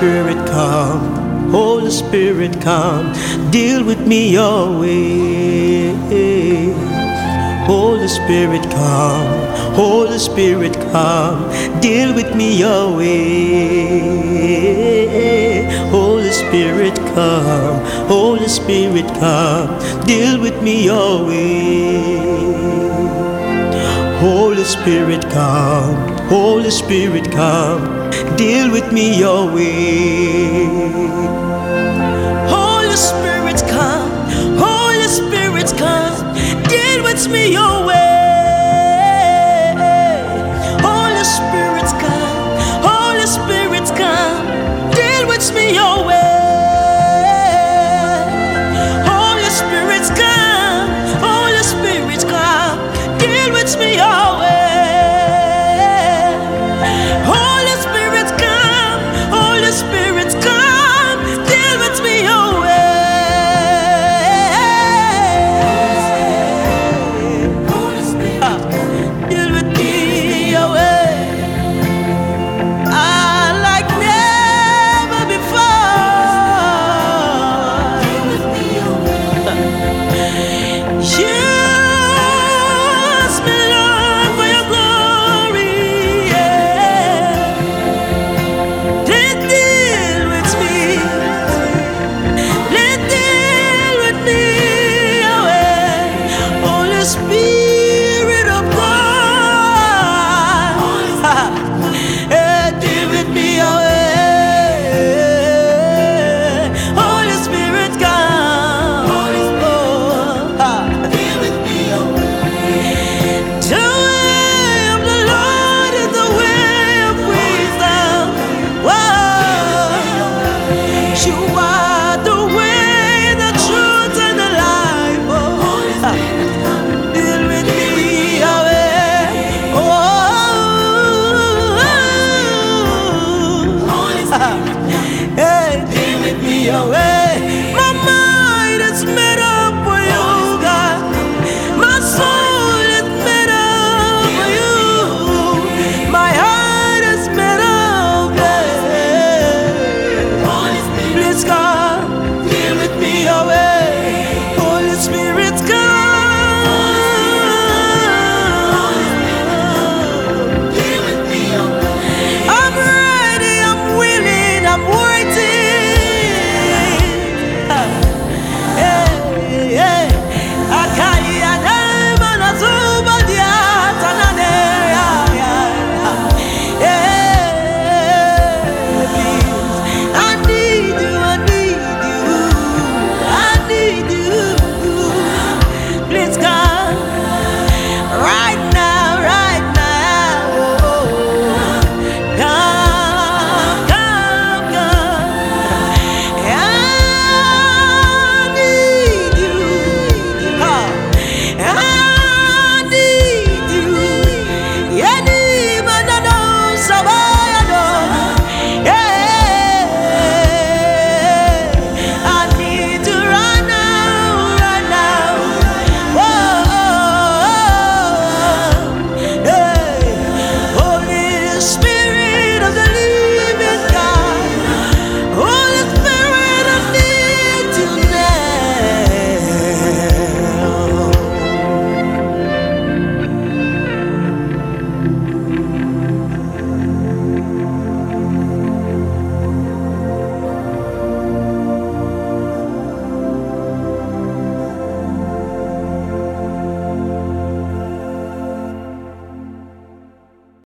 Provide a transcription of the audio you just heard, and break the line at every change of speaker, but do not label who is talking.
Spirit, come. Holy Spirit, come. Deal with me your way. Holy Spirit, come. Holy Spirit, come. Deal with me your way. Holy Spirit, come. Holy Spirit, come. Deal with me your way. Holy Spirit, come. Holy Spirit, come. Deal with me your way. Holy Spirit, come. Holy Spirit, come. Deal with me your way. Holy Spirit, come. Holy Spirit, come. Deal with me your way. Holy Spirit, come. Holy Spirit, come. Deal with me your way. Holy Spirit, come. Holy Spirit, come. Deal with me your way. Holy Spirit, deal with me your way. Like never before. Deal with me your way. Use me, Lord, for your glory. Yeah. Let deal with me. Let deal with me your way. Holy Spirit of God. Yeah, deal with me your way. Holy Spirit, come. Deal with me your way. The way of the Lord is the way of wisdom. Whoa. You are the way, the truth, and the life. Deal with me your way. Hey, deal with me your way. My mind is made up for you, God. My soul is made up for you. My heart is made up, yeah. Please, God, deal with me your way.